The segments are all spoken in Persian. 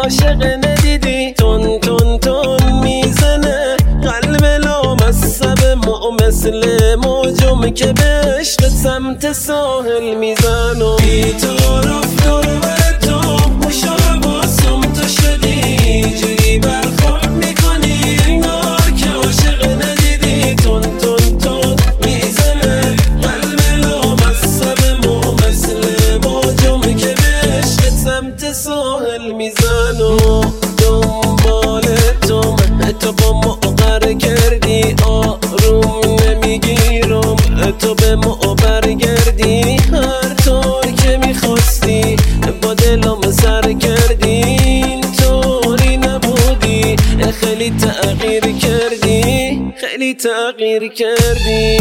عاشق ندیدی. تون تون تون میزنه قلب لامصب مثل موجم که به عشق سمت ساحل میزنم. بی طرف دور بر تو خوش و حواسم تو شدی، جوری برخورد میکنی انگار که عاشق ندیدی. تون تون تون میزنه قلب لامصب مثل موجم که به عشق سمت ساحل میزنم. دنبال تو با مقر کردی، آروم نمیگیرم تو به ما برگردی. هر طور که میخواستی با دلم سر کردی، این طوری نبودی. خیلی تغییر کردی، خیلی تغییر کردی.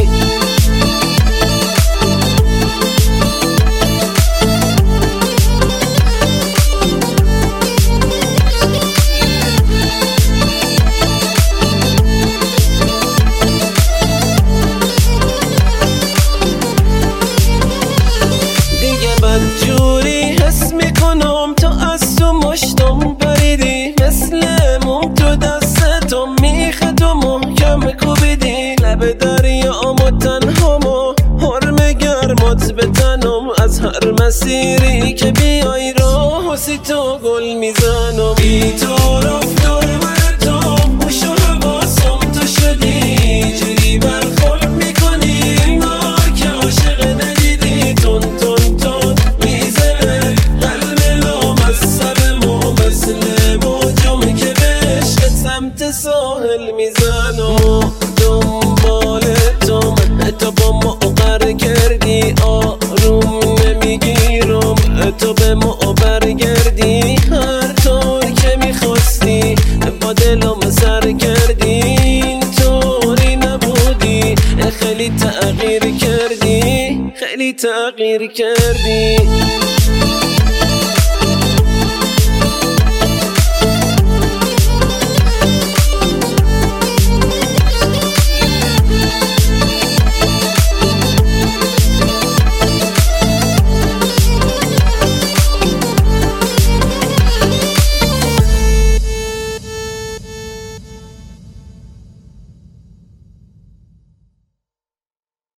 جوری حس میکنم تو از تو مشتم پریدی، مثل موم تو دستتم میخه تو محکم کوبیدی. لب دریام تنهامو حرم گرمات بتنم، از هر مسیری که بیای راه سی تو گل میزنم. بی طرف دور بر تو خوش و حواسم تو شدی، جوری برخورد میکنی انگار که عاشق ندیدی. تون تون تون میزنه قلب لامصب مثل موجم که به عشق سمت ساحل میزنم. دنبال تو با مقر کردی، آروم نمیگیرم تو به ما برگردی. هر طور که میخواستی با دلم سر کردی، این طوری نبودی. خیلی تغییر کردی، خیلی تغییر کردی.